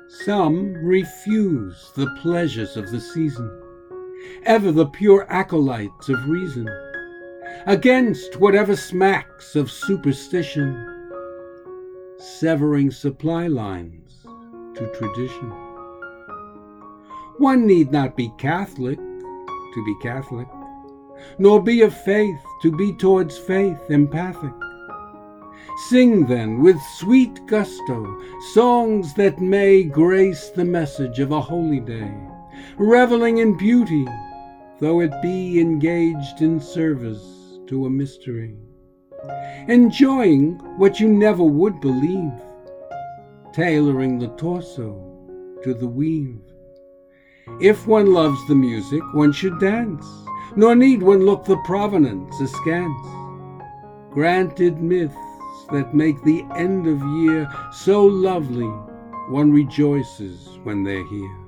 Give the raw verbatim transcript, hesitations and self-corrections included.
Some refuse the pleasures of the season, ever the pure acolytes of reason, against whatever smacks of superstition, severing supply lines to tradition. One need not be Catholic to be Catholic, nor be of faith to be towards faith empathic. Sing then with sweet gusto songs that may grace the message of a holy day, reveling in beauty, though it be engaged in service to a mystery, enjoying what you never would believe, tailoring the torso to the weave. If one loves the music, one should dance, nor need one look the provenance askance. Granted myths that make the end of year so lovely, one rejoices when they're here.